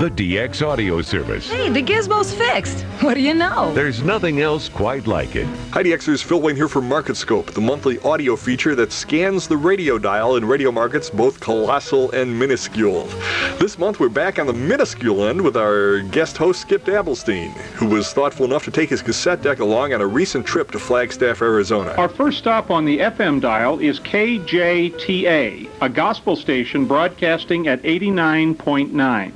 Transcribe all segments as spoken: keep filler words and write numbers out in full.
the D X Audio Service. Hey, the gizmo's fixed. What do you know? There's nothing else quite like it. Hi, D Xers. Phil Wayne here for MarketScope, the monthly audio feature that scans the radio dial in radio markets, both colossal and minuscule. This month, we're back on the minuscule end with our guest host, Skip Dabblestein, who was thoughtful enough to take his cassette deck along on a recent trip to Flagstaff, Arizona. Our first stop on the F M dial is K J T A, a gospel station broadcasting at eighty-nine point nine.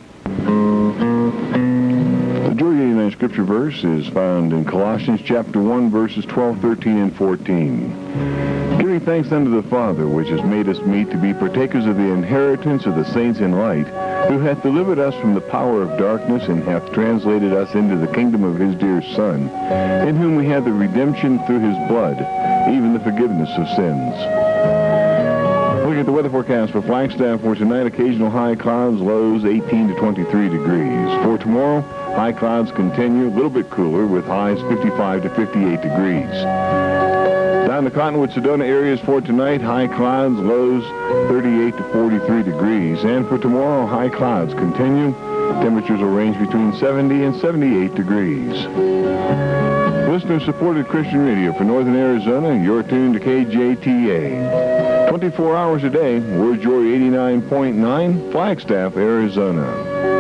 The Georgia eighty-nine scripture verse is found in Colossians chapter one, verses twelve, thirteen, and fourteen. Giving thanks unto the Father, which has made us meet to be partakers of the inheritance of the saints in light, who hath delivered us from the power of darkness, and hath translated us into the kingdom of his dear Son, in whom we have the redemption through his blood, even the forgiveness of sins. Look at the weather forecast for Flagstaff for tonight. Occasional high clouds, lows eighteen to twenty-three degrees. For tomorrow, high clouds continue, a little bit cooler, with highs fifty-five to fifty-eight degrees. Down the Cottonwood, Sedona areas for tonight, high clouds, lows thirty-eight to forty-three degrees. And for tomorrow, high clouds continue. Temperatures will range between seventy and seventy-eight degrees. Listener-supported Christian radio for Northern Arizona, you're tuned to K J T A. twenty-four hours a day, we're Joy eighty-nine point nine, Flagstaff, Arizona.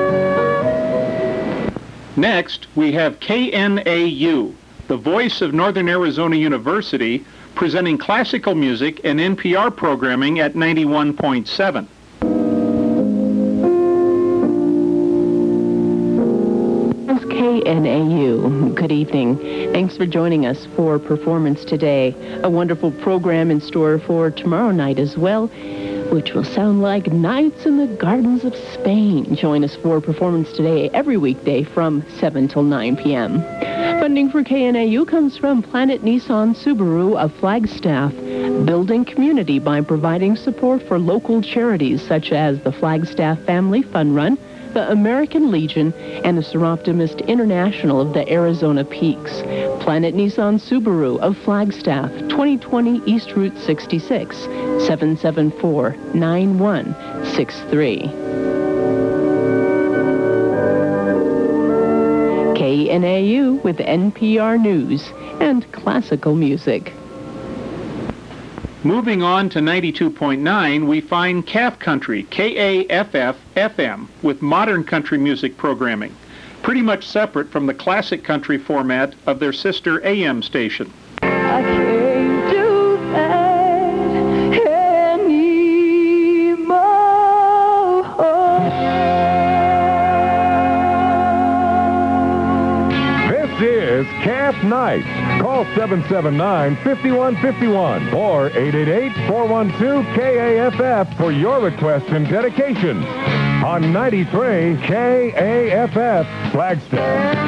Next, we have K N A U, the voice of Northern Arizona University, presenting classical music and N P R programming at ninety-one point seven. K N A U. Good evening. Thanks for joining us for Performance Today. A wonderful program in store for tomorrow night as well, which will sound like Nights in the Gardens of Spain. Join us for Performance Today every weekday from seven till nine p.m. Funding for K N A U comes from Planet Nissan Subaru of Flagstaff, building community by providing support for local charities such as the Flagstaff Family Fun Run, the American Legion, and the Seroptimist International of the Arizona Peaks. Planet Nissan Subaru of Flagstaff, twenty twenty East Route sixty-six, seven seven four, nine one six three. K N A U with N P R News and classical music. Moving on to ninety-two point nine, we find C A F Country, K A F F F M, with modern country music programming, pretty much separate from the classic country format of their sister A M station. I can't do that anymore. This is C A F Nights. Call seven seven nine, five one five one or eight eight eight, four one two, K A F F for your requests and dedications on ninety-three K A F F Flagstaff.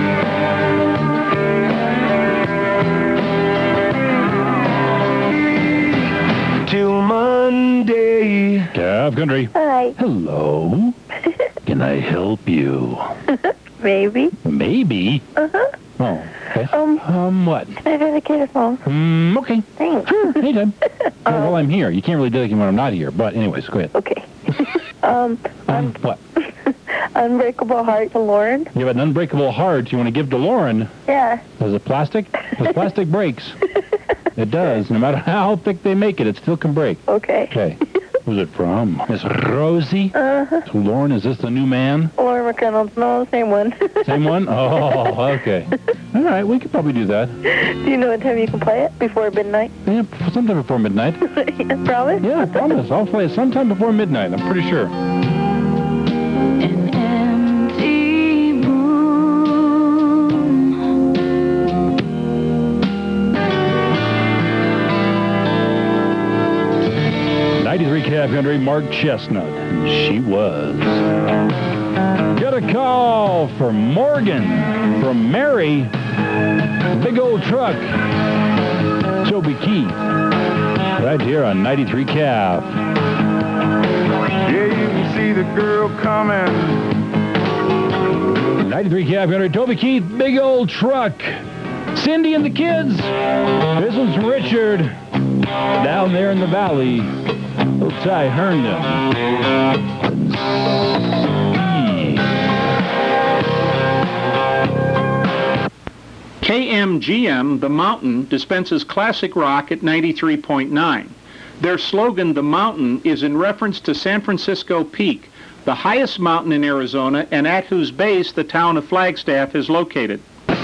Till Monday. C A F Country. Hi. Hello. Can I help you? Maybe. Maybe? Uh-huh. Oh, okay. Um, um what? Can I dedicate a song? Um, okay. Thanks. Sure, anytime. uh, well, I'm here. You can't really dedicate when I'm not here, but anyways, go ahead. Okay. um, um, what? Unbreakable Heart to Lauren. You have an unbreakable heart you want to give to Lauren. Yeah. Does it plastic? Does plastic breaks? It does. No matter how thick they make it, it still can break. Okay. Okay. Who's it from? Miss Rosie? Uh-huh. So Lauren, is this the new man? Lauren McReynolds. No, same one. Same one? Oh, okay. All right, we could probably do that. Do you know what time you can play it? Before midnight? Yeah, sometime before midnight. Yeah, promise? Yeah, I promise. I'll play it sometime before midnight. I'm pretty sure. An empty ninety-three C A F Country, Mark Chestnut. And she was. Get a call for Morgan from Mary. Big old truck. Toby Keith. Right here on ninety-three C A F. Yeah, you can see the girl coming. ninety-three C A F Country, Toby Keith, Big Old Truck. Cindy and the kids. This one's from Richard. Down there in the valley. Old Ty Herndon. Yeah. K M G M, The Mountain, dispenses classic rock at ninety-three point nine. Their slogan, The Mountain, is in reference to San Francisco Peak, the highest mountain in Arizona and at whose base the town of Flagstaff is located.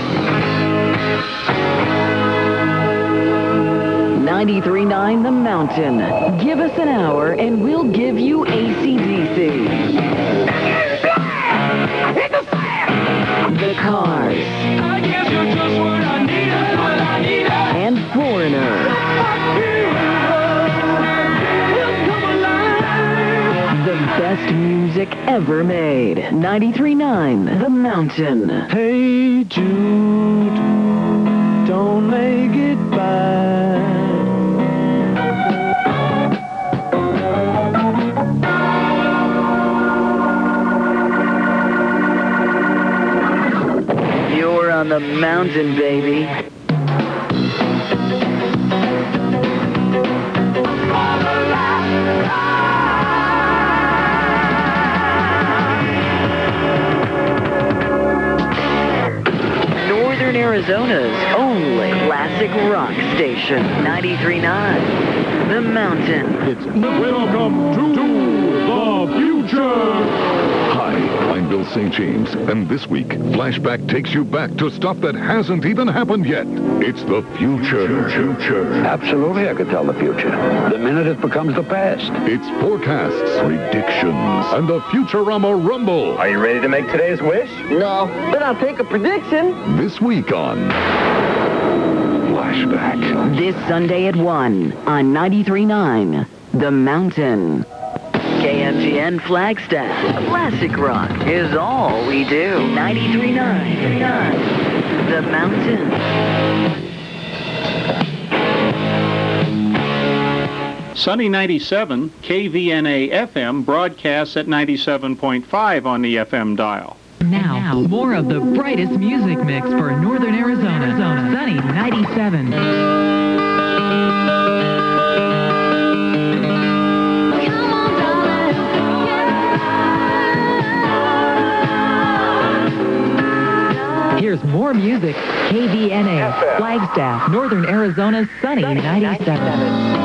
ninety-three point nine The Mountain. Give us an hour and we'll give you A C D C. The Cars. I guess you're just what I need, what I need. And Foreigner. The best music ever made. ninety-three point nine The Mountain. Hey Jude, don't make it bad. You're on the mountain, baby. Northern Arizona's only classic rock station, ninety-three point nine The Mountain. It's welcome to, to the future. Hi, I'm Bill Saint James, and this week, Flashback takes you back to stuff that hasn't even happened yet. It's the future. Future. Absolutely, I could tell the future. The minute it becomes the past. It's forecasts, predictions, and the Futurama Rumble. Are you ready to make today's wish? No, but I'll take a prediction. This week on Flashback. This Sunday at one on ninety-three point nine The Mountain. K M G N Flagstaff. Classic rock is all we do. ninety-three point nine The Mountain. Sunny ninety-seven, K V N A F M broadcasts at ninety-seven point five on the F M dial. Now, now, more of the brightest music mix for Northern Arizona. Arizona. Sunny ninety-seven. Here's more music. K V N A, Flagstaff, Northern Arizona's Sunny ninety-seven.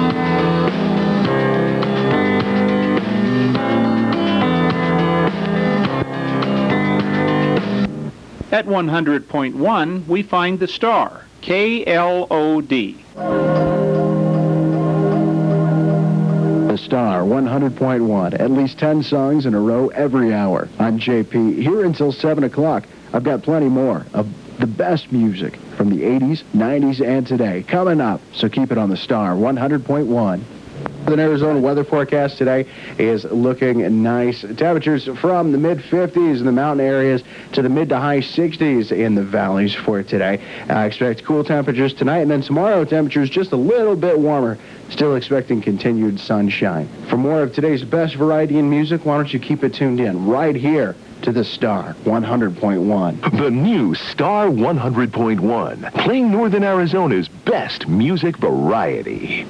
At one hundred point one, we find the star, K L O D. The Star, one hundred point one. At least ten songs in a row every hour. I'm J P. Here until seven o'clock. I've got plenty more of the best music from the eighties, nineties, and today coming up. So keep it on the Star, one hundred point one. The Arizona weather forecast today is looking nice. Temperatures from the mid fifties in the mountain areas to the mid to high sixties in the valleys for today. I expect cool temperatures tonight, and then tomorrow temperatures just a little bit warmer. Still expecting continued sunshine. For more of today's best variety in music, why don't you keep it tuned in right here to the Star, one hundred point one. The new Star one hundred point one, playing Northern Arizona's best music variety.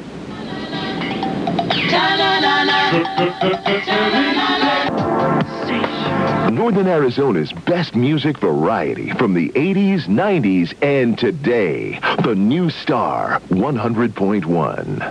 Northern Arizona's best music variety from the eighties, nineties, and today. The new Star one hundred point one.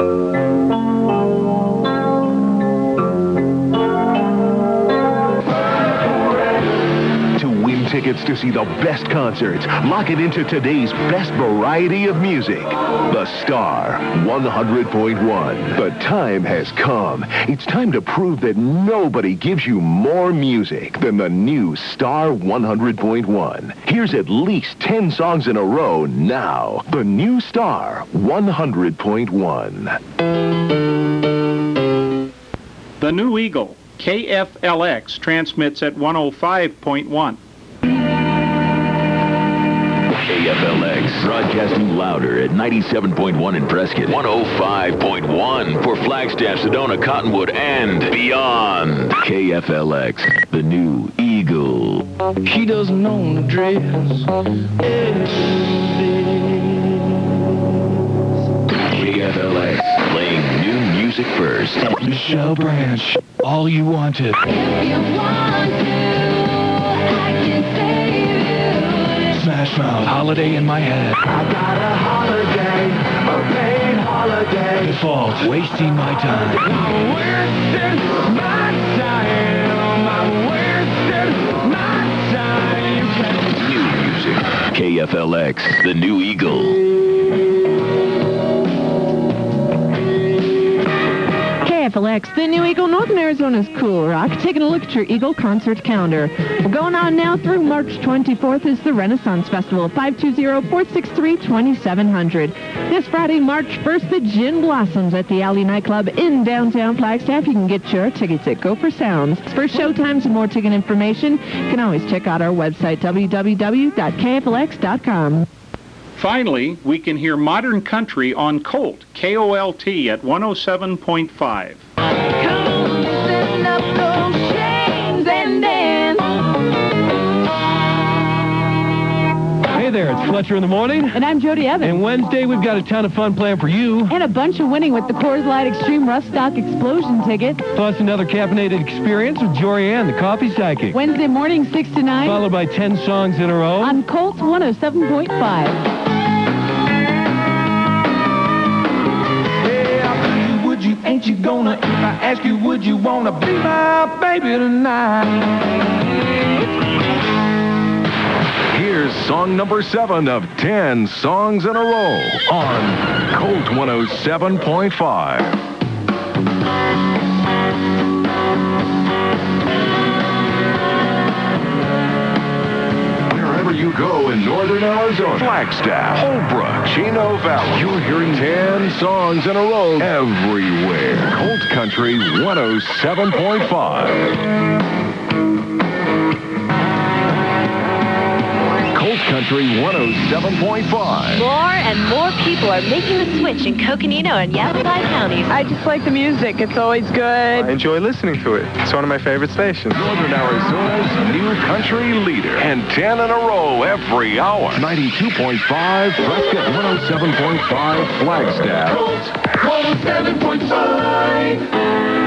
Tickets to see the best concerts. Lock it into today's best variety of music. The Star one hundred point one. The time has come. It's time to prove that nobody gives you more music than the new Star one hundred point one. Here's at least ten songs in a row now. The new Star one hundred point one. The New Eagle, K F L X, transmits at one oh five point one. K F L X, broadcasting louder at ninety-seven point one in Prescott, one oh five point one for Flagstaff, Sedona, Cottonwood, and beyond. K F L X, the New Eagle. She doesn't own a dress. K F L X, playing new music first. Michelle Branch, All You Wanted. If you want to, I can save you. smash mouth. Holiday in my head. I got a holiday, a paid holiday. Default, wasting my time. I'm wasting my time. I'm wasting my time. New music. K F L X, the new Eagle. K F L X, the new Eagle, Northern Arizona's cool rock. Taking a look at your Eagle concert calendar. Well, going on now through March twenty-fourth is the Renaissance Festival, five two zero, four six three, two seven zero zero. This Friday, March first, the Gin Blossoms at the Alley Nightclub in downtown Flagstaff. You can get your tickets at Gopher Sounds. For showtimes and more ticket information, you can always check out our website, w w w dot k f l x dot com. Finally, we can hear modern country on Colt, K O L T at one oh seven point five. Hey there, it's Fletcher in the morning. And I'm Jody Evans. And Wednesday, we've got a ton of fun planned for you. And a bunch of winning with the Coors Light Extreme Rough Stock Explosion ticket. Plus another caffeinated experience with Jorianne, the coffee psychic. Wednesday morning, six to nine. Followed by ten songs in a row. On Colt one oh seven point five. Would you, ain't you gonna, if I ask you, would you wanna be my baby tonight? Here's song number seven of ten songs in a row on Colt one oh seven point five. Wherever you go in northern Arizona, Flagstaff, Holbrook, Chino Valley, you're hearing ten songs in a row everywhere. Colt Country one oh seven point five. Colt Country one oh seven point five. More and more people are making the switch in Coconino and Yavapai counties. I just like the music. It's always good. I enjoy listening to it. It's one of my favorite stations. Northern Arizona's new country leader. And ten in a row every hour. ninety-two point five, Prescott one oh seven point five, Flagstaff. Colt one oh seven point five.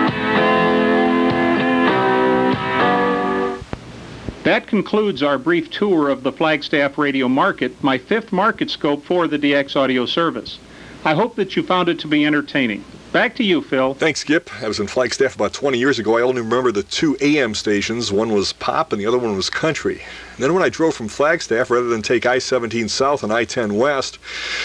That concludes our brief tour of the Flagstaff Radio Market, my fifth market scope for the D X Audio Service. I hope that you found it to be entertaining. Back to you, Phil. Thanks, Skip. I was in Flagstaff about twenty years ago. I only remember the two A M stations. One was pop and the other one was country. And then when I drove from Flagstaff, rather than take I seventeen south and I ten west,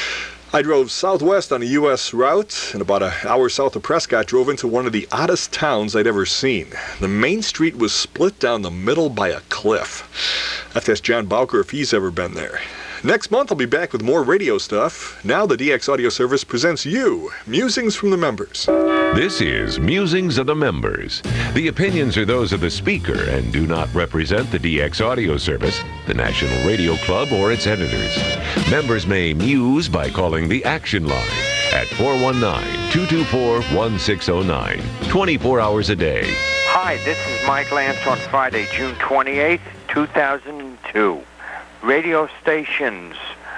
I drove southwest on a U S route, and about an hour south of Prescott, drove into one of the oddest towns I'd ever seen. The main street was split down the middle by a cliff. I have to ask John Bowker if he's ever been there. Next month, I'll be back with more radio stuff. Now the D X Audio Service presents you, Musings from the Members. This is Musings of the Members. The opinions are those of the speaker and do not represent the D X Audio Service, the National Radio Club, or its editors. Members may muse by calling the Action Line at four one nine, two two four, one six zero nine, twenty-four hours a day. Hi, this is Mike Lance on Friday, June twenty-eighth, two thousand two. Radio stations,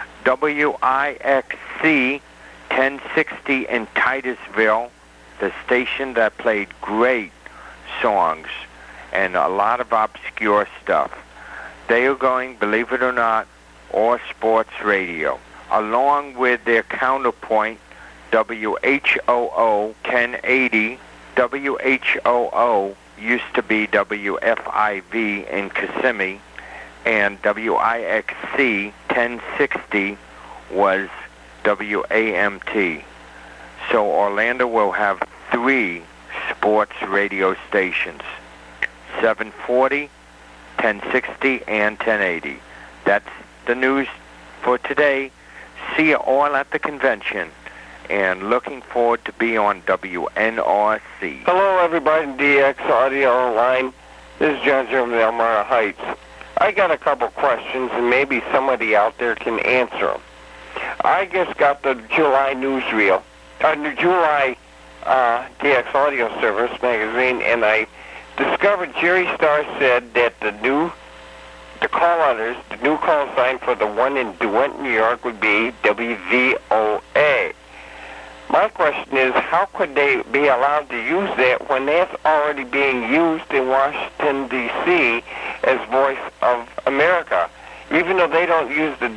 W I X C ten sixty in Titusville, the station that played great songs and a lot of obscure stuff. They are going, believe it or not, all sports radio, along with their counterpoint, W H O O ten eighty. W H O O used to be W F I V in Kissimmee, and W I X C ten sixty was W A M T. So Orlando will have three sports radio stations, seven forty, ten sixty, and ten eighty. That's the news for today. See you all at the convention, and looking forward to be on W N R C. Hello, everybody in D X Audio Online. This is John from the Elmira Heights. I got a couple questions, and maybe somebody out there can answer them. I just got the July newsreel, uh, the July uh, D X Audio Service magazine, and I discovered Jerry Starr said that the new, the call letters, the new call sign for the one in DeWitt, New York would be W V O A. My question is, how could they be allowed to use that when that's already being used in Washington, D C as Voice of America? Even though they don't use the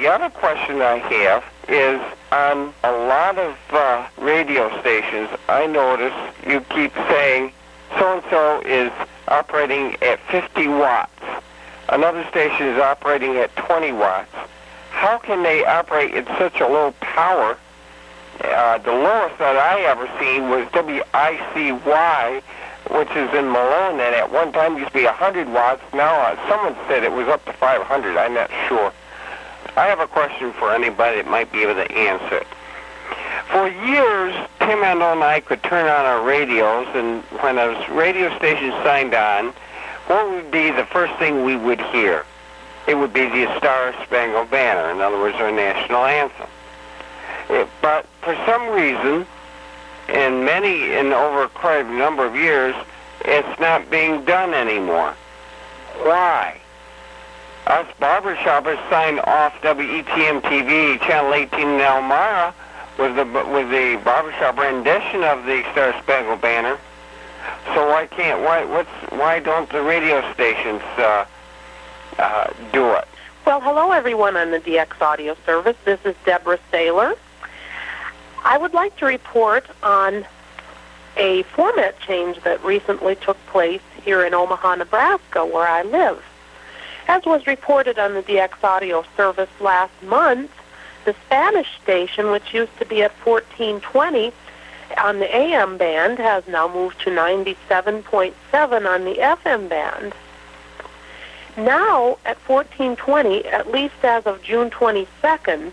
other question I have is on a lot of uh, radio stations, I notice you keep saying so-and-so is operating at fifty watts. Another station is operating at twenty watts. How can they operate at such a low power? Uh, the lowest that I ever seen was W I C Y, which is in Malone, and at one time used to be one hundred watts. Now uh, someone said it was up to five hundred. I'm not sure. I have a question for anybody that might be able to answer it. For years, Tim Endel and I could turn on our radios, and when a radio station signed on, what would be the first thing we would hear? It would be the Star Spangled Banner, in other words, our national anthem. It, but for some reason, in many, in over quite a number of years, it's not being done anymore. Why? Us barbershoppers signed off W E T M T V, Channel eighteen in Elmira, with the with the barbershop rendition of the Star Spangled Banner. So why can't why what's why don't the radio stations uh, uh, do it? Well, hello everyone on the D X Audio Service. This is Deborah Saylor. I would like to report on a format change that recently took place here in Omaha, Nebraska, where I live. As was reported on the D X Audio Service last month, the Spanish station, which used to be at fourteen twenty on the A M band, has now moved to ninety-seven point seven on the F M band. Now, at fourteen twenty, at least as of June twenty-second,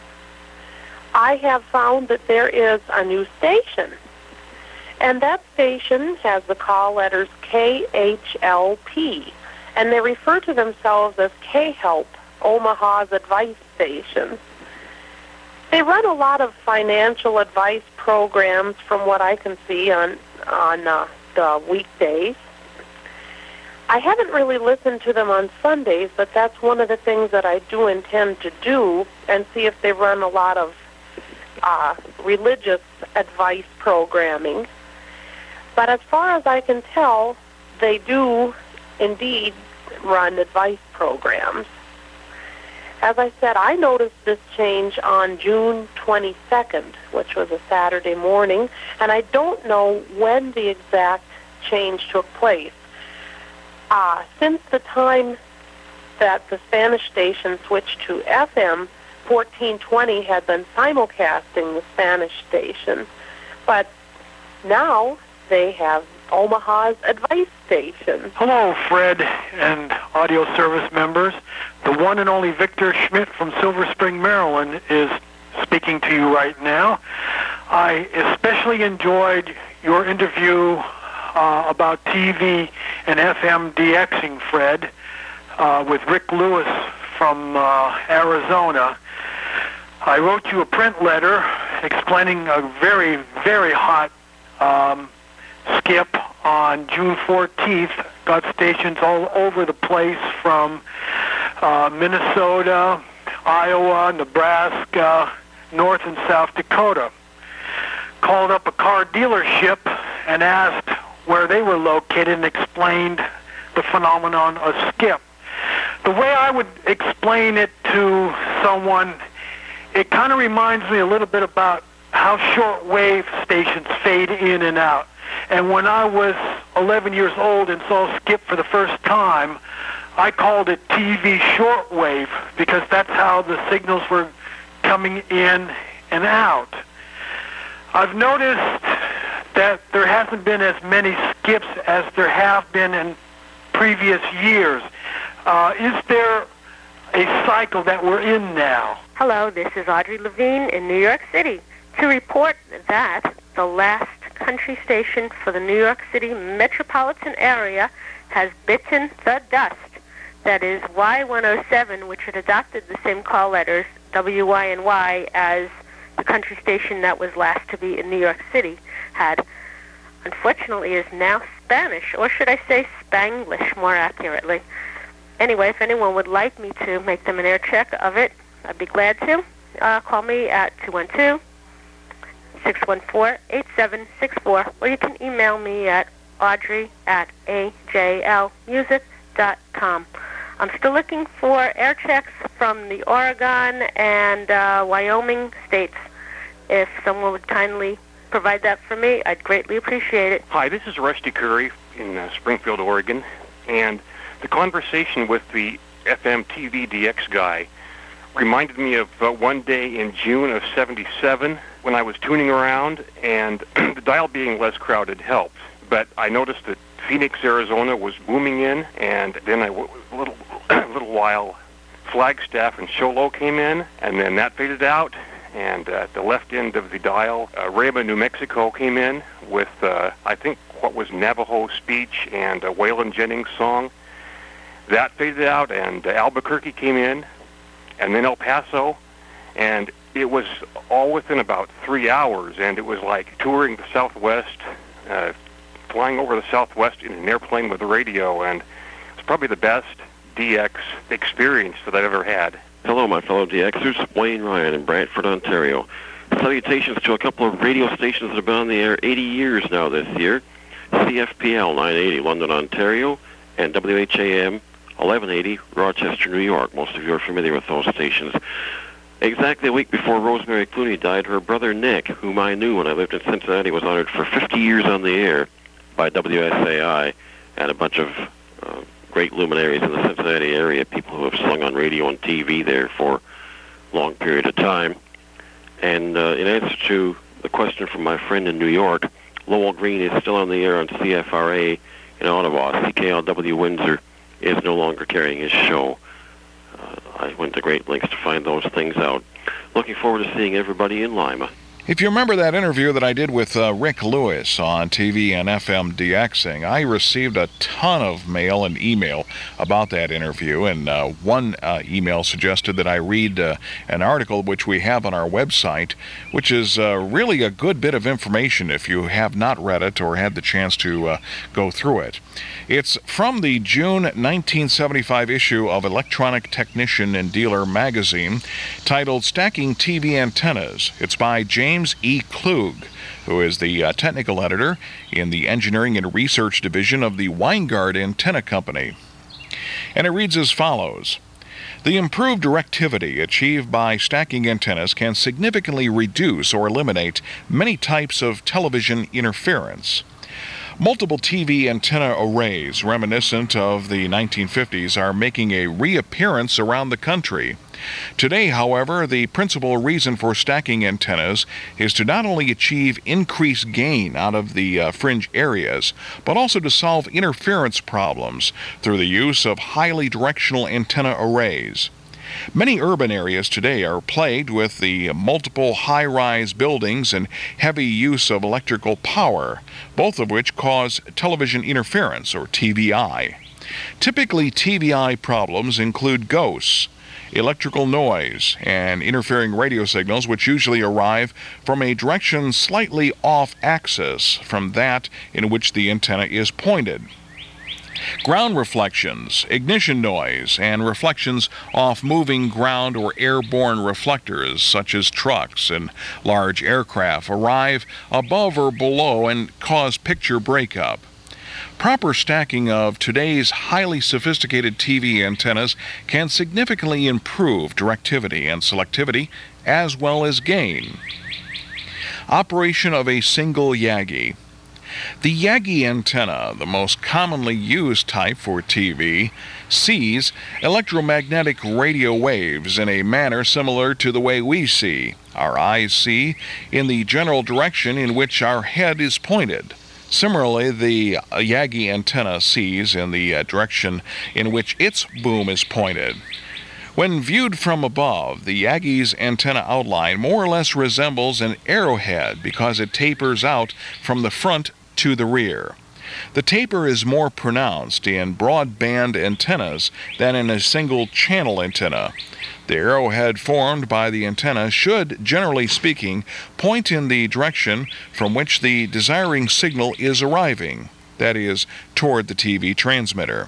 I have found that there is a new station. And that station has the call letters K H L P. And they refer to themselves as K-Help, Omaha's advice station. They run a lot of financial advice programs from what I can see on, on uh, the weekdays. I haven't really listened to them on Sundays, but that's one of the things that I do intend to do and see if they run a lot of uh, religious advice programming. But as far as I can tell, they do indeed run advice programs. As I said, I noticed this change on June twenty-second, which was a Saturday morning, and I don't know when the exact change took place. Uh, since the time that the Spanish station switched to F M, fourteen twenty had been simulcasting the Spanish station, but now they have Omaha's advice station. Hello, Fred and audio service members. The one and only Victor Schmidt from Silver Spring, Maryland is speaking to you right now. I especially enjoyed your interview uh, about T V and F M DXing, Fred, uh, with Rick Lewis from uh, Arizona. I wrote you a print letter explaining a very, very hot um, skip on June fourteenth. Got stations all over the place from uh, Minnesota, Iowa, Nebraska, North and South Dakota. Called up a car dealership and asked where they were located and explained the phenomenon of skip. The way I would explain it to someone, it kind of reminds me a little bit about how shortwave stations fade in and out. And when I was eleven years old and saw skip for the first time, I called it T V shortwave because that's how the signals were coming in and out. I've noticed that there hasn't been as many skips as there have been in previous years. Uh, is there a cycle that we're in now? Hello, this is Audrey Levine in New York City to report that the last country station for the New York City metropolitan area has bitten the dust. That is Y one oh seven, which had adopted the same call letters, W Y N Y, as the country station that was last to be in New York City had. Unfortunately, is now Spanish, or should I say Spanglish more accurately. Anyway, if anyone would like me to make them an air check of it, I'd be glad to. Uh, call me at two one two, six one four, eight seven six four, or you can email me at audrey at a j l music dot com. I'm still looking for air checks from the Oregon and uh, Wyoming states. If someone would kindly provide that for me, I'd greatly appreciate it. Hi, this is Rusty Curry in uh, Springfield, Oregon, and the conversation with the F M T V D X guy reminded me of uh, one day in June of seventy-seven when I was tuning around, and the dial being less crowded helped. But I noticed that Phoenix, Arizona was booming in, and then I, a little, a little while, Flagstaff and Show Low came in, and then that faded out. And uh, at the left end of the dial, uh, Reba, New Mexico came in with, uh, I think, what was Navajo speech and a Waylon Jennings song. That faded out, and uh, Albuquerque came in, and then El Paso, and it was all within about three hours, and it was like touring the Southwest, uh, flying over the Southwest in an airplane with the radio, and it's probably the best D X experience that I've ever had. Hello, my fellow D Xers. Wayne Ryan in Brantford, Ontario. Salutations to a couple of radio stations that have been on the air eighty years now this year. C F P L nine eighty, London, Ontario, and W H A M eleven eighty, Rochester, New York. Most of you are familiar with those stations. Exactly a week before Rosemary Clooney died, her brother Nick, whom I knew when I lived in Cincinnati, was honored for fifty years on the air by W S A I and a bunch of uh, great luminaries in the Cincinnati area, people who have sung on radio and T V there for a long period of time. And uh, in answer to the question from my friend in New York, Lowell Green is still on the air on C F R A in Ottawa. C K L W Windsor is no longer carrying his show. Uh, I went to great lengths to find those things out. Looking forward to seeing everybody in Lima. If you remember that interview that I did with uh, Rick Lewis on T V and F M DXing, I received a ton of mail and email about that interview, and uh, one uh, email suggested that I read uh, an article which we have on our website, which is uh, really a good bit of information if you have not read it or had the chance to uh, go through it. It's from the June nineteen seventy-five issue of Electronic Technician and Dealer magazine, titled Stacking T V Antennas. It's by James James E. Klug, who is the uh, technical editor in the Engineering and Research Division of the Weingard Antenna Company. And it reads as follows. The improved directivity achieved by stacking antennas can significantly reduce or eliminate many types of television interference. Multiple T V antenna arrays reminiscent of the nineteen fifties are making a reappearance around the country. Today, however, the principal reason for stacking antennas is to not only achieve increased gain out of the uh, fringe areas, but also to solve interference problems through the use of highly directional antenna arrays. Many urban areas today are plagued with the multiple high-rise buildings and heavy use of electrical power, both of which cause television interference, or T V I. Typically, T V I problems include ghosts, electrical noise, and interfering radio signals, which usually arrive from a direction slightly off axis from that in which the antenna is pointed. Ground reflections, ignition noise, and reflections off moving ground or airborne reflectors, such as trucks and large aircraft, arrive above or below and cause picture breakup. Proper stacking of today's highly sophisticated T V antennas can significantly improve directivity and selectivity, as well as gain. Operation of a single Yagi. The Yagi antenna, the most commonly used type for T V, sees electromagnetic radio waves in a manner similar to the way we see. Our eyes see in the general direction in which our head is pointed. Similarly, the Yagi antenna sees in the uh, direction in which its boom is pointed. When viewed from above, the Yagi's antenna outline more or less resembles an arrowhead because it tapers out from the front to the rear. The taper is more pronounced in broadband antennas than in a single channel antenna. The arrowhead formed by the antenna should, generally speaking, point in the direction from which the desiring signal is arriving, that is, toward the T V transmitter.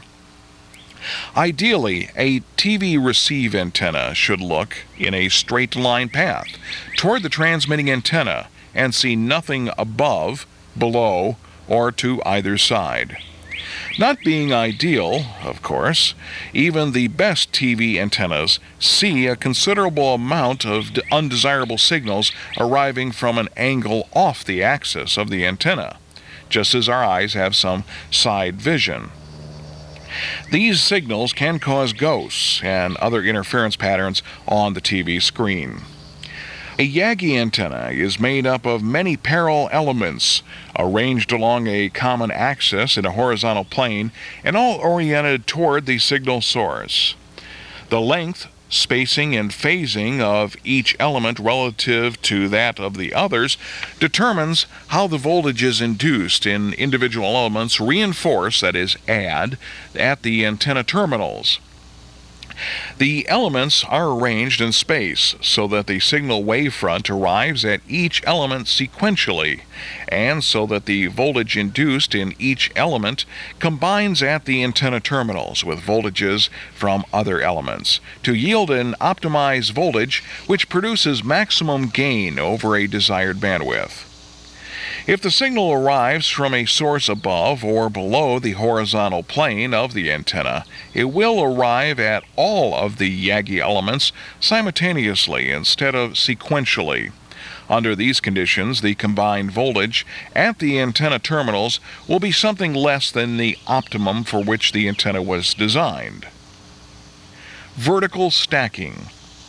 Ideally, a T V receive antenna should look in a straight line path toward the transmitting antenna and see nothing above, below, or to either side. Not being ideal, of course, even the best T V antennas see a considerable amount of undesirable signals arriving from an angle off the axis of the antenna, just as our eyes have some side vision. These signals can cause ghosts and other interference patterns on the T V screen. A Yagi antenna is made up of many parallel elements arranged along a common axis in a horizontal plane and all oriented toward the signal source. The length, spacing, and phasing of each element relative to that of the others determines how the voltages induced in individual elements reinforce, that is, add, at the antenna terminals. The elements are arranged in space so that the signal wavefront arrives at each element sequentially, and so that the voltage induced in each element combines at the antenna terminals with voltages from other elements to yield an optimized voltage which produces maximum gain over a desired bandwidth. If the signal arrives from a source above or below the horizontal plane of the antenna, it will arrive at all of the Yagi elements simultaneously instead of sequentially. Under these conditions, the combined voltage at the antenna terminals will be something less than the optimum for which the antenna was designed. Vertical stacking.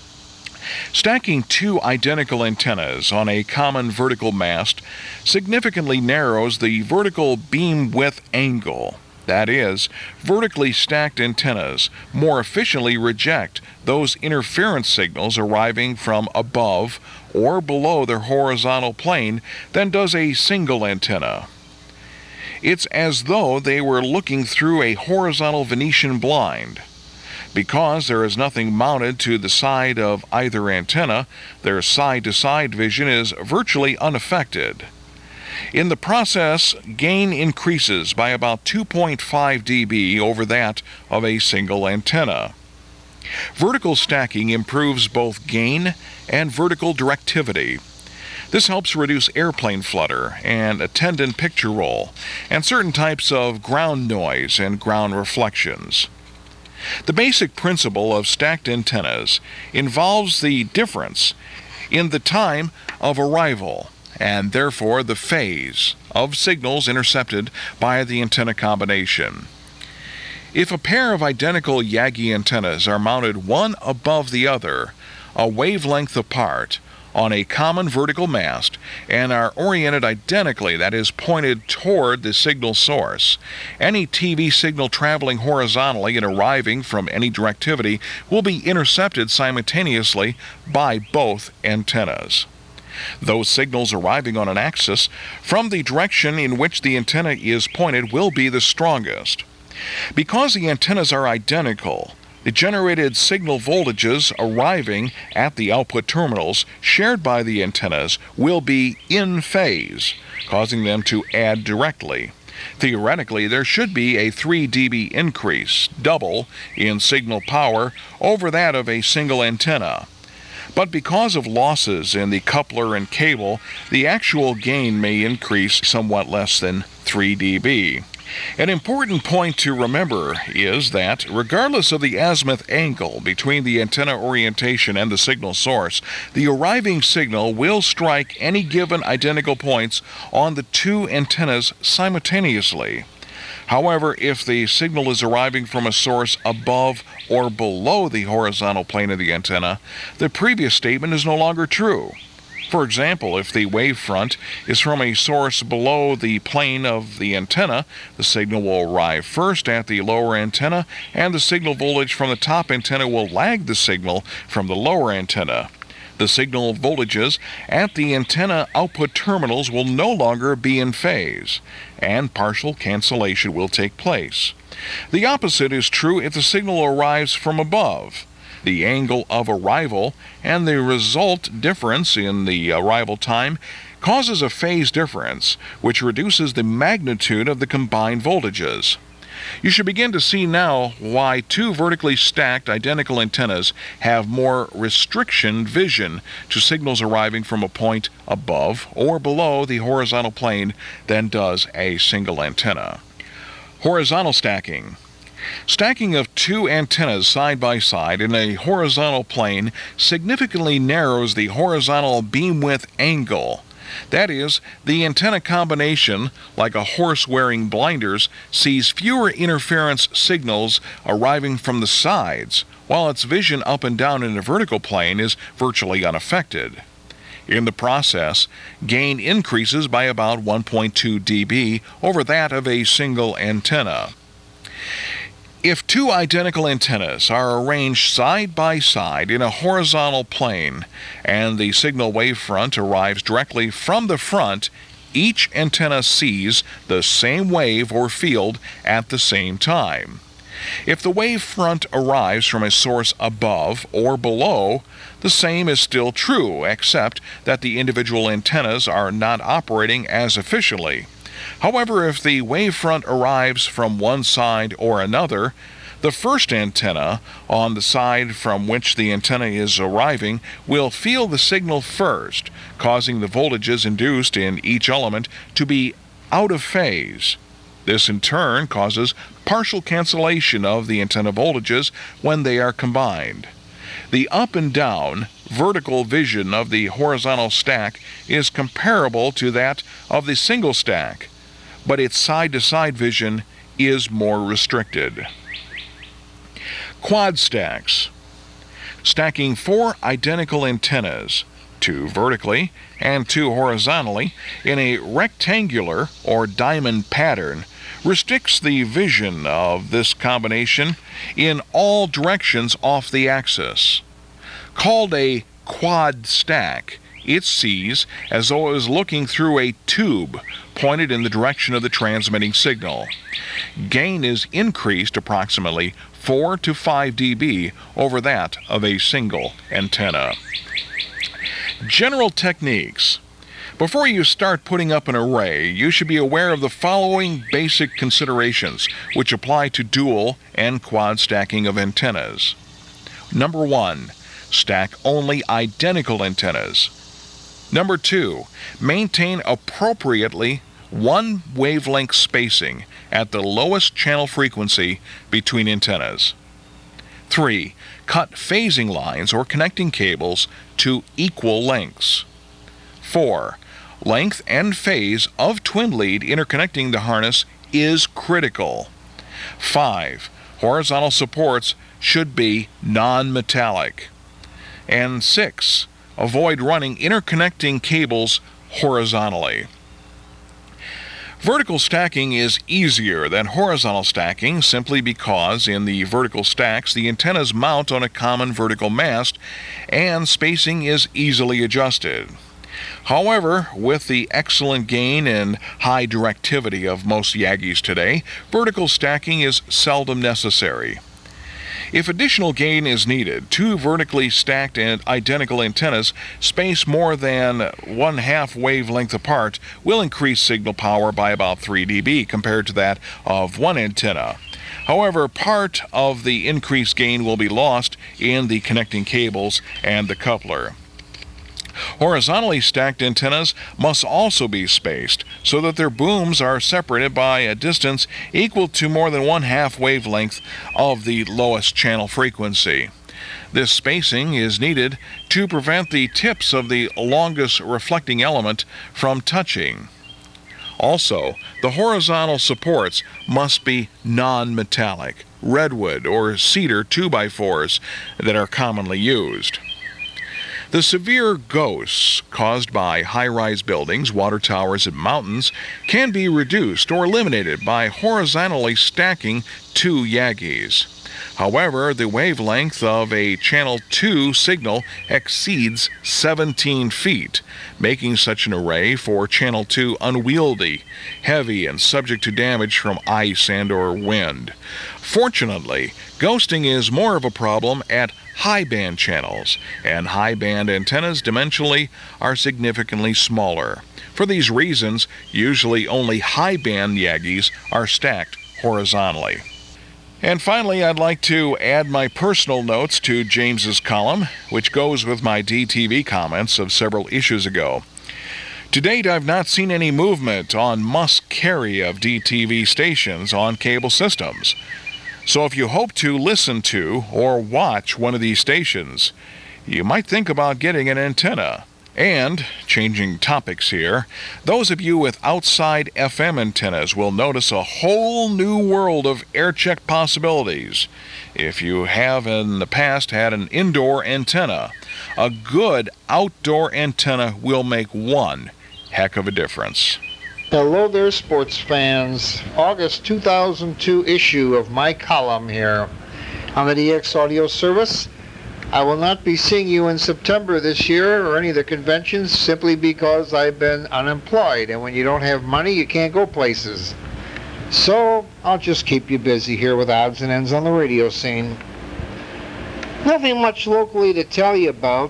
Stacking two identical antennas on a common vertical mast significantly narrows the vertical beam width angle. That is, vertically stacked antennas more efficiently reject those interference signals arriving from above or below their horizontal plane than does a single antenna. It's as though they were looking through a horizontal Venetian blind. Because there is nothing mounted to the side of either antenna, their side-to-side vision is virtually unaffected. In the process, gain increases by about two point five decibels over that of a single antenna. Vertical stacking improves both gain and vertical directivity. This helps reduce airplane flutter and attendant picture roll, and certain types of ground noise and ground reflections. The basic principle of stacked antennas involves the difference in the time of arrival, and therefore the phase, of signals intercepted by the antenna combination. If a pair of identical Yagi antennas are mounted one above the other, a wavelength apart, on a common vertical mast and are oriented identically, that is, pointed toward the signal source, any T V signal traveling horizontally and arriving from any directivity will be intercepted simultaneously by both antennas. Those signals arriving on an axis from the direction in which the antenna is pointed will be the strongest. Because the antennas are identical, the generated signal voltages arriving at the output terminals shared by the antennas will be in phase, causing them to add directly. Theoretically, there should be a three decibel increase, double, in signal power over that of a single antenna. But because of losses in the coupler and cable, the actual gain may increase somewhat less than three decibels. An important point to remember is that, regardless of the azimuth angle between the antenna orientation and the signal source, the arriving signal will strike any given identical points on the two antennas simultaneously. However, if the signal is arriving from a source above or below the horizontal plane of the antenna, the previous statement is no longer true. For example, if the wavefront is from a source below the plane of the antenna, the signal will arrive first at the lower antenna, and the signal voltage from the top antenna will lag the signal from the lower antenna. The signal voltages at the antenna output terminals will no longer be in phase, and partial cancellation will take place. The opposite is true if the signal arrives from above. The angle of arrival and the result difference in the arrival time causes a phase difference, which reduces the magnitude of the combined voltages. You should begin to see now why two vertically stacked identical antennas have more restriction vision to signals arriving from a point above or below the horizontal plane than does a single antenna. Horizontal stacking. Stacking of two antennas side by side in a horizontal plane significantly narrows the horizontal beam width angle. That is, the antenna combination, like a horse wearing blinders, sees fewer interference signals arriving from the sides, while its vision up and down in a vertical plane is virtually unaffected. In the process, gain increases by about one point two decibels over that of a single antenna. If two identical antennas are arranged side by side in a horizontal plane and the signal wavefront arrives directly from the front, each antenna sees the same wave or field at the same time. If the wavefront arrives from a source above or below, the same is still true, except that the individual antennas are not operating as efficiently. However, if the wavefront arrives from one side or another, the first antenna on the side from which the antenna is arriving will feel the signal first, causing the voltages induced in each element to be out of phase. This in turn causes partial cancellation of the antenna voltages when they are combined. The up and down vertical vision of the horizontal stack is comparable to that of the single stack, but its side-to-side vision is more restricted. Quad stacks. Stacking four identical antennas, two vertically and two horizontally, in a rectangular or diamond pattern restricts the vision of this combination in all directions off the axis. Called a quad stack, it sees as though it was looking through a tube pointed in the direction of the transmitting signal. Gain is increased approximately four to five decibels over that of a single antenna. General techniques. Before you start putting up an array, you should be aware of the following basic considerations, which apply to dual and quad stacking of antennas. Number one, stack only identical antennas. Number two, maintain appropriately one wavelength spacing at the lowest channel frequency between antennas. Three, cut phasing lines or connecting cables to equal lengths. Four, length and phase of twin lead interconnecting the harness is critical. Five, horizontal supports should be non-metallic. And six, avoid running interconnecting cables horizontally. Vertical stacking is easier than horizontal stacking simply because in the vertical stacks the antennas mount on a common vertical mast and spacing is easily adjusted. However, with the excellent gain and high directivity of most Yagis today, vertical stacking is seldom necessary. If additional gain is needed, two vertically stacked and identical antennas spaced more than one half wavelength apart will increase signal power by about three decibels compared to that of one antenna. However, part of the increased gain will be lost in the connecting cables and the coupler. Horizontally stacked antennas must also be spaced so that their booms are separated by a distance equal to more than one half wavelength of the lowest channel frequency. This spacing is needed to prevent the tips of the longest reflecting element from touching. Also, the horizontal supports must be non-metallic, redwood or cedar two by fours that are commonly used. The severe ghosts caused by high-rise buildings, water towers, and mountains can be reduced or eliminated by horizontally stacking two Yagis. However, the wavelength of a channel two signal exceeds seventeen feet, making such an array for channel two unwieldy, heavy, and subject to damage from ice and or wind. Fortunately, ghosting is more of a problem at high-band channels, and high-band antennas dimensionally are significantly smaller. For these reasons, usually only high-band Yagis are stacked horizontally. And finally, I'd like to add my personal notes to James's column, which goes with my D T V comments of several issues ago. To date, I've not seen any movement on must-carry of D T V stations on cable systems. So if you hope to listen to or watch one of these stations, you might think about getting an antenna. And, changing topics here, those of you with outside F M antennas will notice a whole new world of air-check possibilities. If you have in the past had an indoor antenna, a good outdoor antenna will make one heck of a difference. Hello there, sports fans. August two thousand two issue of my column here on the D X Audio Service. I will not be seeing you in September this year or any of the conventions simply because I've been unemployed, and when you don't have money, you can't go places. So I'll just keep you busy here with odds and ends on the radio scene. Nothing much locally to tell you about,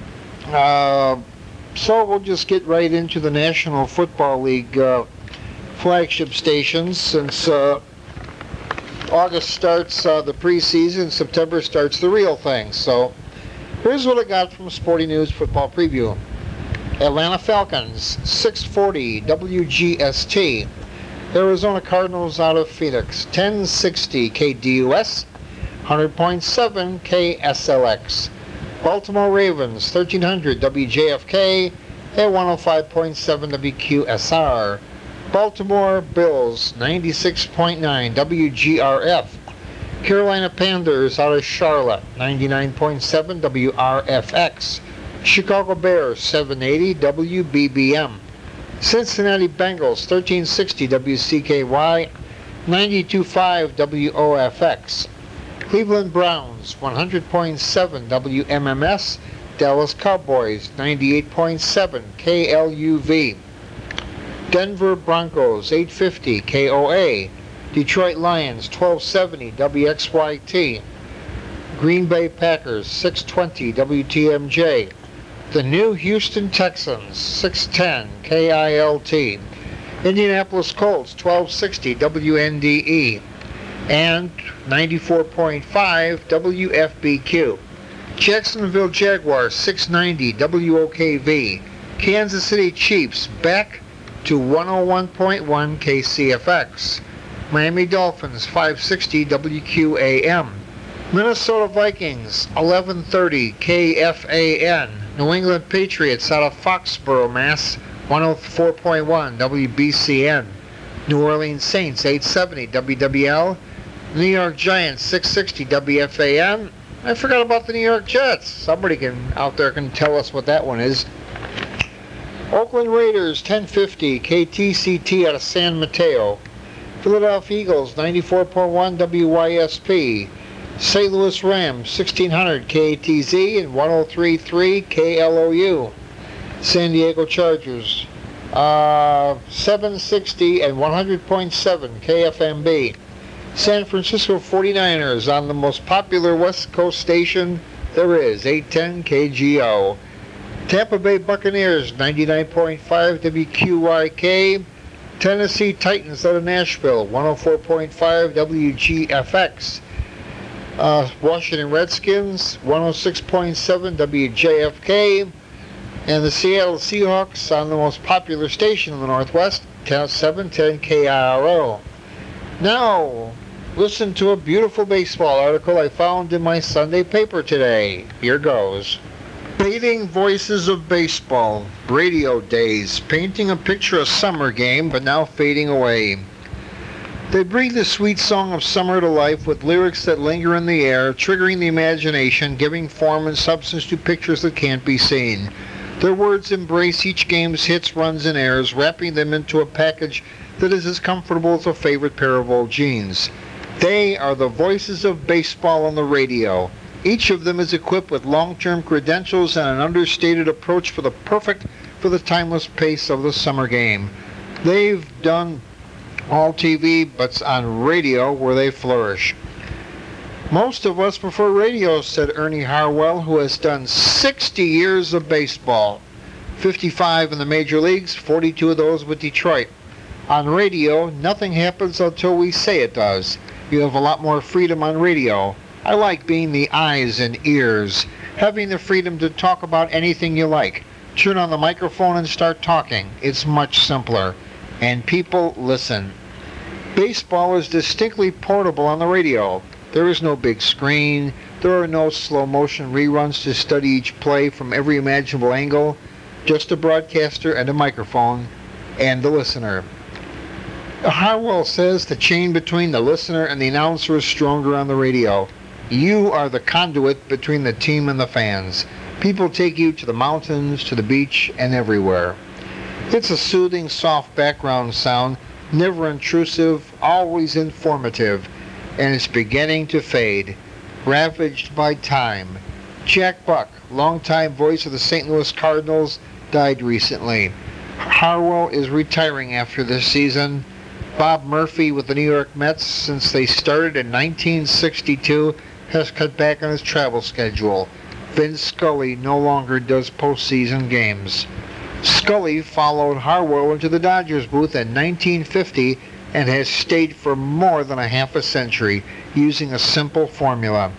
uh, so we'll just get right into the National Football League uh, flagship stations since uh, August starts uh, the preseason, September starts the real thing. So here's what I got from Sporting News Football Preview. Atlanta Falcons, six forty W G S T. Arizona Cardinals out of Phoenix, ten sixty K D U S, one hundred point seven K S L X. Baltimore Ravens, thirteen hundred W J F K at one oh five point seven W Q S R. Baltimore Bills, ninety-six point nine W G R F. Carolina Panthers out of Charlotte, ninety-nine point seven W R F X. Chicago Bears, seven eighty W B B M. Cincinnati Bengals, thirteen sixty W C K Y, ninety-two point five W O F X. Cleveland Browns, one hundred point seven W M M S. Dallas Cowboys, ninety-eight point seven K L U V. Denver Broncos, eight fifty K O A. Detroit Lions, twelve seventy W X Y T. Green Bay Packers, six twenty W T M J. The New Houston Texans, six ten K I L T. Indianapolis Colts, twelve sixty W N D E. And ninety-four point five W F B Q. Jacksonville Jaguars, six ninety W O K V. Kansas City Chiefs, back to one oh one point one K C F X. Miami Dolphins, five sixty W Q A M. Minnesota Vikings, eleven thirty K F A N. New England Patriots out of Foxborough, Mass, one oh four point one W B C N. New Orleans Saints, eight seventy W W L. New York Giants, six sixty W F A N. I forgot about the New York Jets. Somebody can out there can tell us what that one is. Oakland Raiders, ten fifty K T C T out of San Mateo. Philadelphia Eagles, ninety-four point one W Y S P. Saint Louis Rams, sixteen hundred K A T Z and one oh three point three K L O U. San Diego Chargers, uh, seven sixty and one hundred point seven K F M B. San Francisco forty-niners on the most popular West Coast station there is, eight ten K G O. Tampa Bay Buccaneers, ninety-nine point five W Q Y K. Tennessee Titans out of Nashville, one oh four point five W G F X. Uh, Washington Redskins, one oh six point seven W J F K. And the Seattle Seahawks on the most popular station in the Northwest, seven ten K I R O. Now, listen to a beautiful baseball article I found in my Sunday paper today. Here goes. Fading voices of baseball, radio days, painting a picture of summer game, but now fading away. They breathe the sweet song of summer to life with lyrics that linger in the air, triggering the imagination, giving form and substance to pictures that can't be seen. Their words embrace each game's hits, runs, and airs, wrapping them into a package that is as comfortable as a favorite pair of old jeans. They are the voices of baseball on the radio. Each of them is equipped with long-term credentials and an understated approach for the perfect, for the timeless pace of the summer game. They've done all T V, but on radio where they flourish. Most of us prefer radio, said Ernie Harwell, who has done sixty years of baseball. fifty-five in the major leagues, forty-two of those with Detroit. On radio, nothing happens until we say it does. You have a lot more freedom on radio. I like being the eyes and ears, having the freedom to talk about anything you like, Turn on the microphone and start talking. It's much simpler. And people listen. Baseball is distinctly portable on the radio. There is no big screen. There are no slow motion reruns to study each play from every imaginable angle. Just a broadcaster and a microphone and the listener. Harwell says the chain between the listener and the announcer is stronger on the radio. You are the conduit between the team and the fans. People take you to the mountains, to the beach, and everywhere. It's a soothing, soft background sound, never intrusive, always informative, and it's beginning to fade, ravaged by time. Jack Buck, longtime voice of the Saint Louis Cardinals, died recently. Harwell is retiring after this season. Bob Murphy with the New York Mets, since they started in nineteen sixty-two, has cut back on his travel schedule. Vin Scully no longer does postseason games. Scully followed Harwell into the Dodgers booth in nineteen fifty and has stayed for more than a half a century using a simple formula.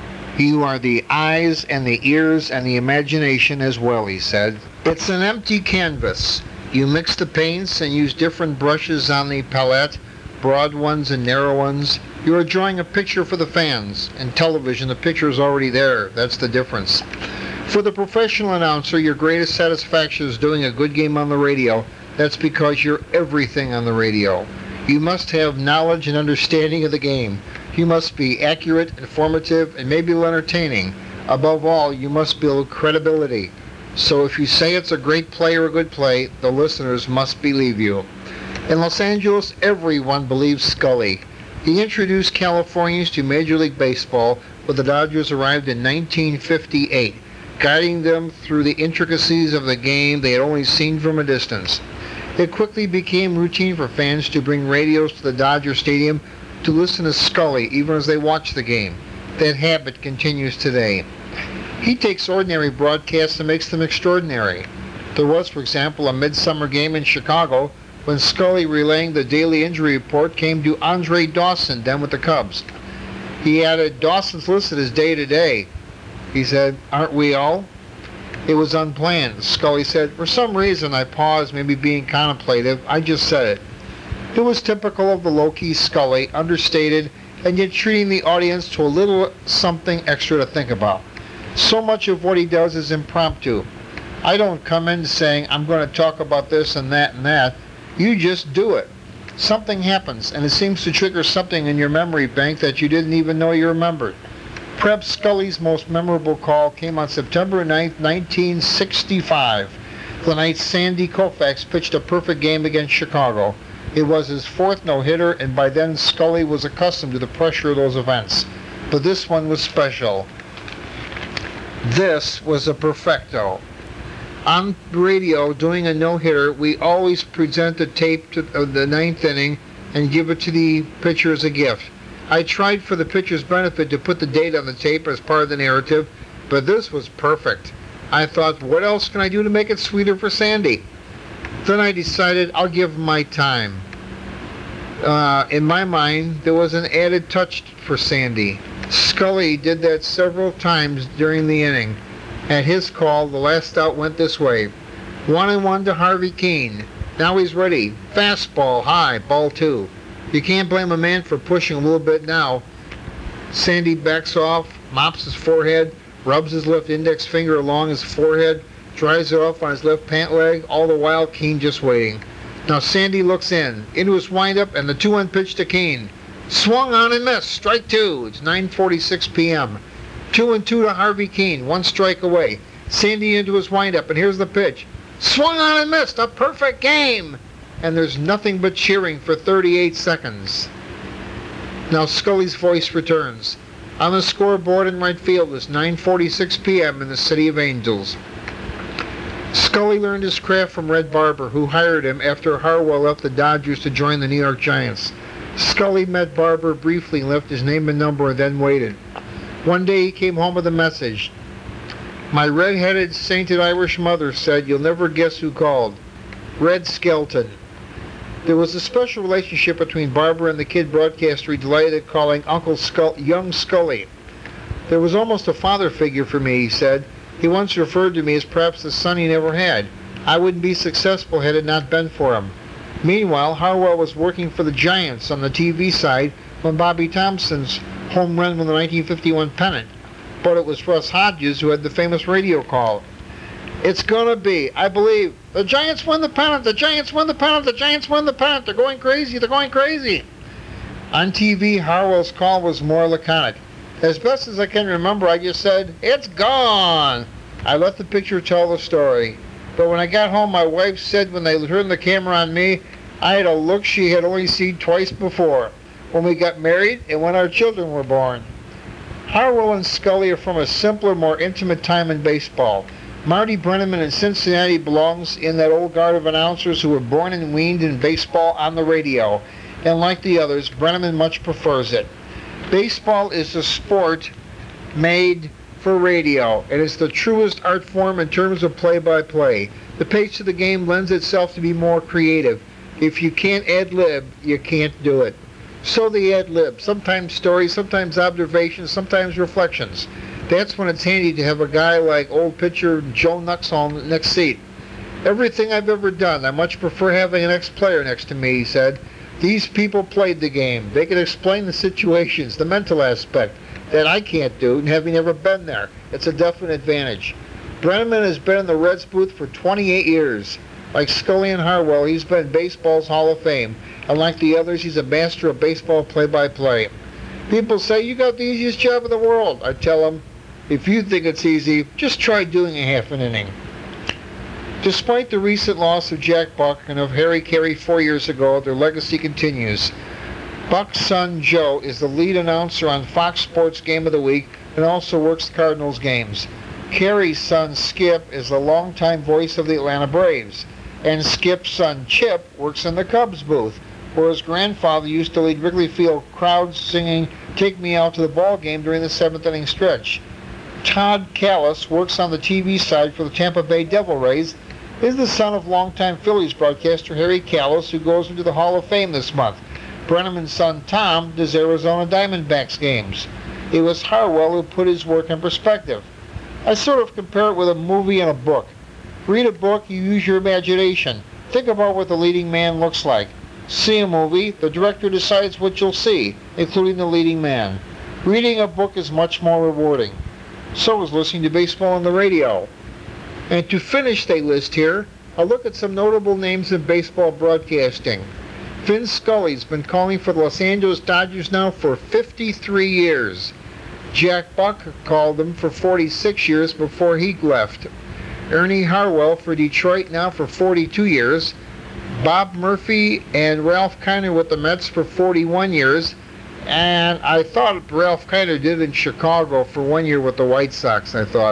You are the eyes and the ears and the imagination as well, he said. It's an empty canvas. You mix the paints and use different brushes on the palette, broad ones and narrow ones. You are drawing a picture for the fans. In television, the picture is already there. That's the difference. For the professional announcer, your greatest satisfaction is doing a good game on the radio. That's because you're everything on the radio. You must have knowledge and understanding of the game. You must be accurate, informative, and maybe a little entertaining. Above all, you must build credibility. So if you say it's a great play or a good play, the listeners must believe you. In Los Angeles, everyone believes Scully. He introduced Californians to Major League Baseball when the Dodgers arrived in nineteen fifty-eight, guiding them through the intricacies of the game they had only seen from a distance. It quickly became routine for fans to bring radios to the Dodger Stadium to listen to Scully even as they watched the game. That habit continues today. He takes ordinary broadcasts and makes them extraordinary. There was, for example, a midsummer game in Chicago when Scully, relaying the daily injury report, came to Andre Dawson, then with the Cubs. He added, "Dawson's listed as day-to-day." He said, "Aren't we all?" It was unplanned. Scully said, "For some reason I paused, maybe being contemplative. I just said it." It was typical of the low-key Scully, understated, and yet treating the audience to a little something extra to think about. So much of what he does is impromptu. I don't come in saying, "I'm going to talk about this and that and that." You just do it. Something happens, and it seems to trigger something in your memory bank that you didn't even know you remembered. Perhaps Scully's most memorable call came on September ninth, nineteen sixty-five, the night Sandy Koufax pitched a perfect game against Chicago. It was his fourth no-hitter, and by then Scully was accustomed to the pressure of those events. But this one was special. This was a perfecto. On radio, doing a no-hitter, we always present the tape to, of the ninth inning and give it to the pitcher as a gift. I tried for the pitcher's benefit to put the date on the tape as part of the narrative, but this was perfect. I thought, what else can I do to make it sweeter for Sandy? Then I decided I'll give him my time. Uh, in my mind, there was an added touch for Sandy. Scully did that several times during the inning. At his call, the last out went this way. One and one to Harvey Keene. Now he's ready. Fastball, high, ball two. You can't blame a man for pushing a little bit now. Sandy backs off, mops his forehead, rubs his left index finger along his forehead, dries it off on his left pant leg, all the while Keene just waiting. Now Sandy looks in, into his windup, and the two one pitch to Keene. Swung on and missed, strike two. It's nine forty-six p.m. Two and two to Harvey Keene, one strike away. Sandy into his windup, and here's the pitch. Swung on and missed, a perfect game! And there's nothing but cheering for thirty-eight seconds. Now Scully's voice returns. On the scoreboard in right field is nine forty-six p.m. in the City of Angels. Scully learned his craft from Red Barber, who hired him after Harwell left the Dodgers to join the New York Giants. Scully met Barber briefly and left his name and number and then waited. One day he came home with a message. My red-headed, sainted Irish mother said, you'll never guess who called. Red Skelton. There was a special relationship between Barber and the kid broadcaster he delighted at calling Uncle Scull- Young Scully. There was almost a father figure for me, he said. He once referred to me as perhaps the son he never had. I wouldn't be successful had it not been for him. Meanwhile, Harwell was working for the Giants on the T V side when Bobby Thompson's home run won the nineteen fifty-one pennant. But it was Russ Hodges who had the famous radio call. It's gonna be, I believe, the Giants win the pennant, the Giants win the pennant, the Giants win the pennant, they're going crazy, they're going crazy. On T V, Harwell's call was more laconic. As best as I can remember, I just said, it's gone. I let the picture tell the story. But when I got home, my wife said when they turned the camera on me, I had a look she had only seen twice before, when we got married and when our children were born. Harwell and Scully are from a simpler, more intimate time in baseball. Marty Brennaman in Cincinnati belongs in that old guard of announcers who were born and weaned in baseball on the radio. And like the others, Brennaman much prefers it. Baseball is a sport made for radio, and it's the truest art form in terms of play-by-play. The pace of the game lends itself to be more creative. If you can't ad-lib, you can't do it. So the ad-lib, sometimes stories, sometimes observations, sometimes reflections. That's when it's handy to have a guy like old pitcher Joe Nuxhall in the next seat. Everything I've ever done, I much prefer having an ex-player next to me, he said. These people played the game. They could explain the situations, the mental aspect, that I can't do, having never been there. It's a definite advantage. Brennaman has been in the Reds booth for twenty-eight years. Like Scully and Harwell, he's been in baseball's Hall of Fame. And like the others, he's a master of baseball play-by-play. People say, you got the easiest job in the world. I tell them, if you think it's easy, just try doing a half an inning. Despite the recent loss of Jack Buck and of Harry Carey four years ago, their legacy continues. Buck's son, Joe, is the lead announcer on Fox Sports Game of the Week and also works the Cardinals games. Carey's son, Skip, is the longtime voice of the Atlanta Braves. And Skip's son, Chip, works in the Cubs booth, where his grandfather used to lead Wrigley Field crowds singing Take Me Out to the Ball Game during the seventh inning stretch. Todd Callis works on the T V side for the Tampa Bay Devil Rays, is the son of longtime Phillies broadcaster Harry Callis, who goes into the Hall of Fame this month. Brennaman's son Tom does Arizona Diamondbacks games. It was Harwell who put his work in perspective. I sort of compare it with a movie and a book. Read a book, you use your imagination. Think about what the leading man looks like. See a movie, the director decides what you'll see, including the leading man. Reading a book is much more rewarding. So is listening to baseball on the radio. And to finish the list here, a look at some notable names in baseball broadcasting. Vin Scully's been calling for the Los Angeles Dodgers now for fifty-three years. Jack Buck called them for forty-six years before he left. Ernie Harwell for Detroit now for forty-two years. Bob Murphy and Ralph Kiner with the Mets for forty-one years. And I thought Ralph Kiner did in Chicago for one year with the White Sox, I thought.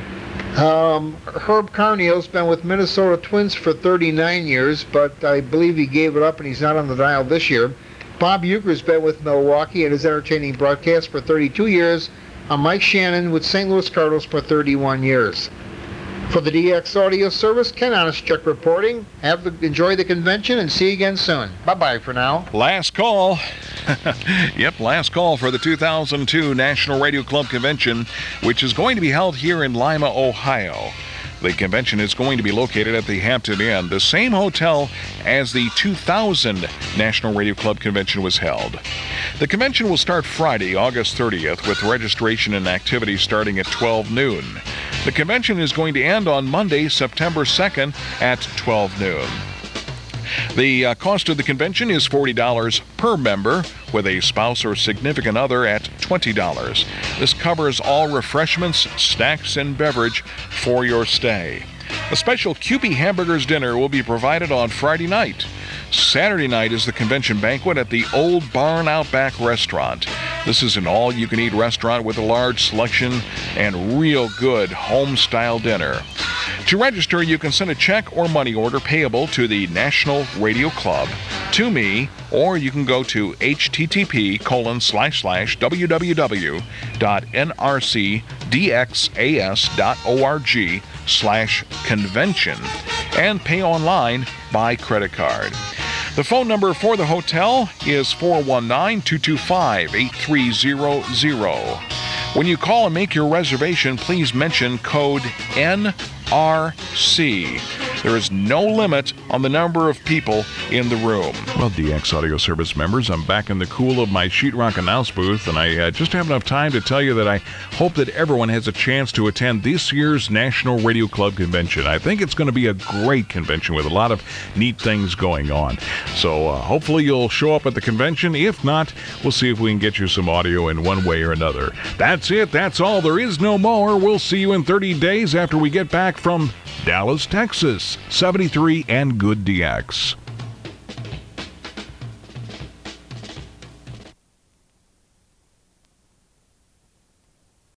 Um, Herb Carneal's been with Minnesota Twins for thirty-nine years, but I believe he gave it up and he's not on the dial this year. Bob Uecker's been with Milwaukee and his entertaining broadcast for thirty-two years. I'm Mike Shannon with Saint Louis Cardinals for thirty-one years. For the D X Audio Service, Ken Honestchuk reporting. Have the, enjoy the convention and see you again soon. Bye-bye for now. Last call. Yep, last call for the two thousand two National Radio Club Convention, which is going to be held here in Lima, Ohio. The convention is going to be located at the Hampton Inn, the same hotel as the two thousand National Radio Club Convention was held. The convention will start Friday, August thirtieth, with registration and activities starting at twelve noon. The convention is going to end on Monday, September second at twelve noon. The uh, cost of the convention is forty dollars per member, with a spouse or significant other at twenty dollars. This covers all refreshments, snacks, and beverage for your stay. A special Kewpie Hamburgers dinner will be provided on Friday night. Saturday night is the convention banquet at the Old Barn Outback Restaurant. This is an all-you-can-eat restaurant with a large selection and real good home-style dinner. To register, you can send a check or money order payable to the National Radio Club, to me, or you can go to http colon slash slash www dot nrcdxas.org slash convention and pay online by credit card. The phone number for the hotel is four one nine, two two five, eight three zero zero. When you call and make your reservation, please mention code N R C. There is no limit on the number of people in the room. Well, D X Audio Service members, I'm back in the cool of my sheetrock announce booth, and I uh, just have enough time to tell you that I hope that everyone has a chance to attend this year's National Radio Club Convention. I think it's going to be a great convention with a lot of neat things going on. So uh, hopefully you'll show up at the convention. If not, we'll see if we can get you some audio in one way or another. That's it. That's all. There is no more. We'll see you in thirty days after we get back from Dallas, Texas. seventy-three and Good D X.